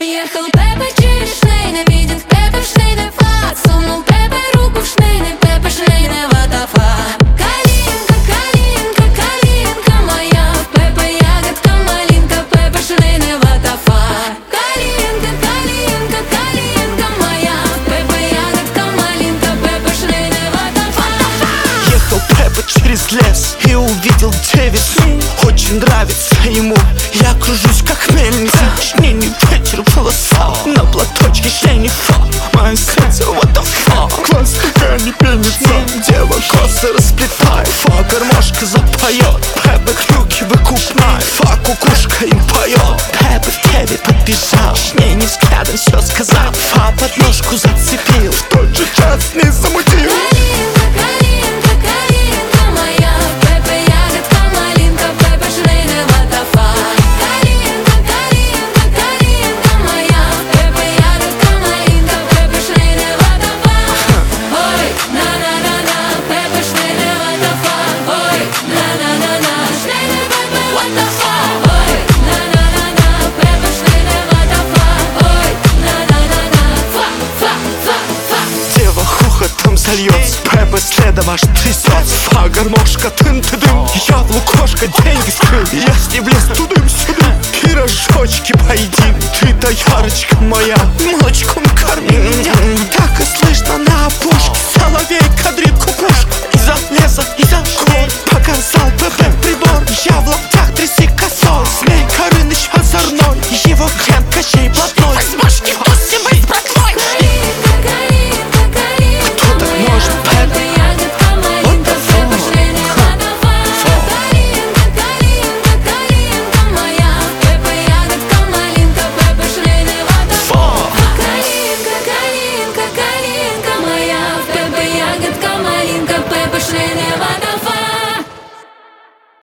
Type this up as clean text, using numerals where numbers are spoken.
Ехал Пеппа через Шнейна, видит Пеппа Шнейна фат. Сунул Пеппа руку в Шнейна, Пеппа Шнейна ватафа. Калинка, калинка, калинка моя, Пеппа ягодка малинка, Пеппа Шнейна ватафа. Калинка, калинка, калинка моя, Пеппа ягодка малинка, Пеппа Шнейна ватафа. Ехал Пеппа через лес и увидел девицу. Очень нравится ему, я кружусь как мельница. Шнейный ветер в волосах, на платочке шнейный фа. Мое сердце, what the fuck, класс такая не пенится. Дева косы расплетает, фа гармошка запоет. Пеппа крюки выкупает, фа кукушка им поет. Пеппа в тебе подбежал, шнейный взглядом все сказал. Фа подножку зацепил, в тот же час не замутил. Зальется, Пеппа следом аж трясется. Фа гармошка тын-ты-дым, я в лукошко деньги скрыл. Я с ним влез тудым-сюдым, пирожочки поедим. Ты доярочка моя, молочком корми меня. Так и слышно на опушке, соловей кадрит кукушка. Из-за леса, из-за гор показал Пеппа прибор. Я в локтях тряси косой, Змей Горыныч озорной, его хрен Кощей платной.